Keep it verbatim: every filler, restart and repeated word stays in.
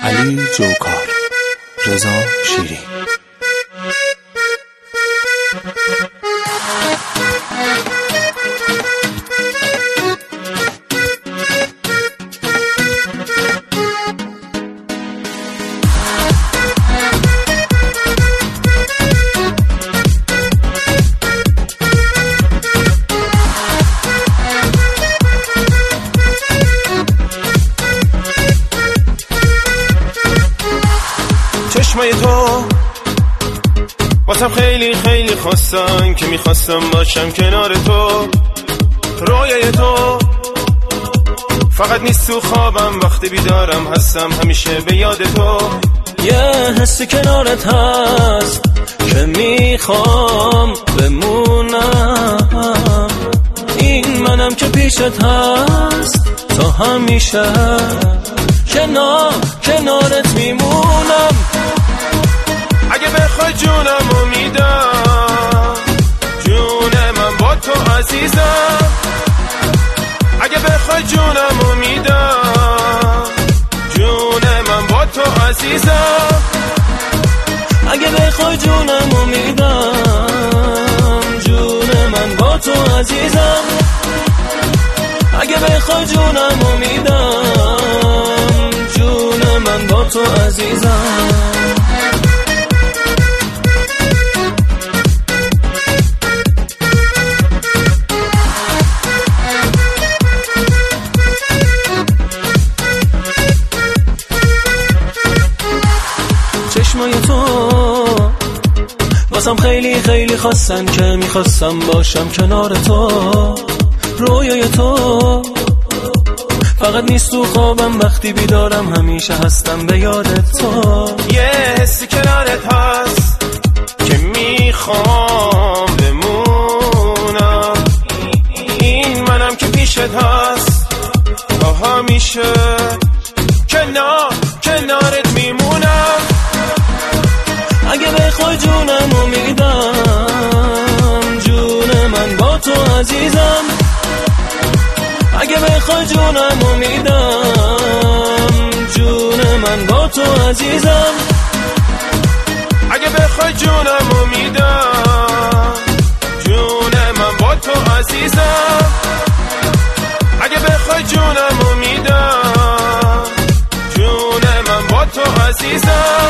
علی جوکار، رضا شیری. چشمای تو واسم خیلی خیلی خواستن که میخواستم باشم کنار تو. رویای تو فقط نیست تو خوابم، وقتی بیدارم هستم همیشه به یاد تو. یه حسی کنارت هست که میخوام بمونم، این منم که پیشت هست تا همیشه کنار کنارت میمونم. اگه بخوای جونمو میدم، جون من با تو عزیزم. اگه بخوای جونمو میدم، جون من با تو عزیزم. اگه بخوای جونمو میدم، جون من با تو عزیزم. اگه بخوای جونمو میدم، جون من با تو عزیزم. چشمای تو واسم خیلی خیلی خواستن که میخواستم باشم کنار تو. رویای تو فقط نیست تو خوابم، وقتی بیدارم همیشه هستم به یادت تو. یه حسی کنارت هست که میخوام بمونم، این منم که پیشت هست تا همیشه کنار کنارت میمونم. اگه بخوای جونمو میدم، جون من با تو عزیزم. اگه بخوای جونمو میدم، جون من با تو عزیزم. اگه بخوای جونمو میدم، جون من با تو عزیزم. اگه بخوای جونمو میدم، جون من با تو عزیزم.